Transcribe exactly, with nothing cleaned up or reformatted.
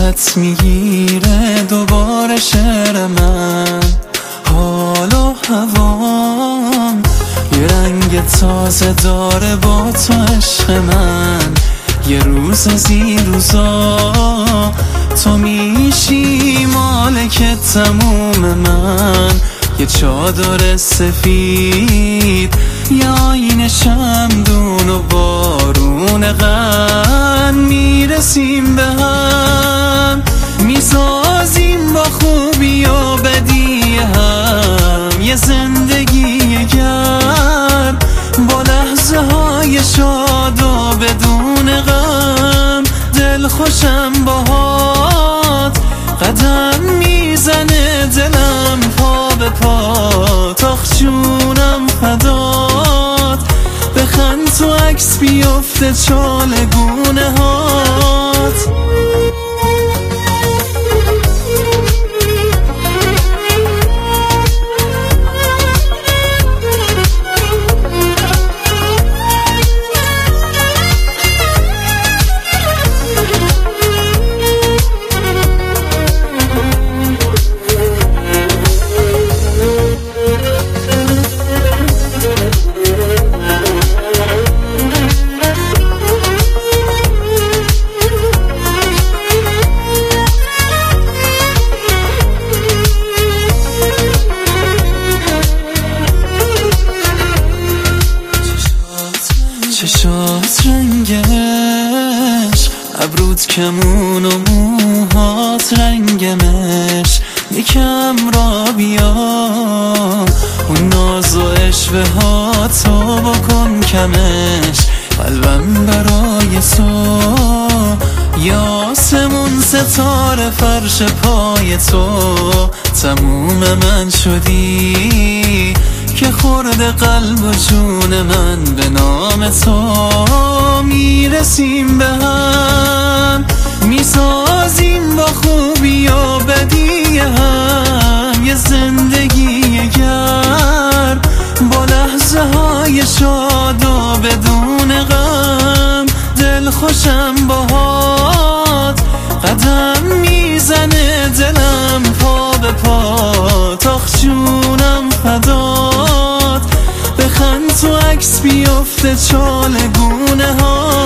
راحت میگیره دوباره شعر من. حال و هوام یه رنگ تازه داره با تو عشق من. یه روز از این روزا تو میشی مالک تموم من. یه چادر سفید یه آینه شمدون و بارون غم. میرسیم به هم میسازیم با خوبی و بدی هم یه زندگی گرم با لحظه های شاد و بدون غم. دل خوشم باهات قدم میزنه دلم پا به پا. تاخ جونم فدات بخند تو عکس بیفته چالگونه هات. چشات رنگش، ابروت کمون و موهات رنگمش. یکم را بیا اون ناز و عشوه ها تو بکن کمش. قلبم برای تو یا آسمون ستاره فرش پای تو. تموم من شدی که خورده قلب و جون من به نام تو. میرسیم به هم میسازیم با خوبی و بدی هم یه زندگی گرم با لحظه های شاد و بدون غم. دل خوشم باهات قدم میزنه دلم پا به پا. تاخ جونم فدات بخند تو عکس بیفته چالگونه ها.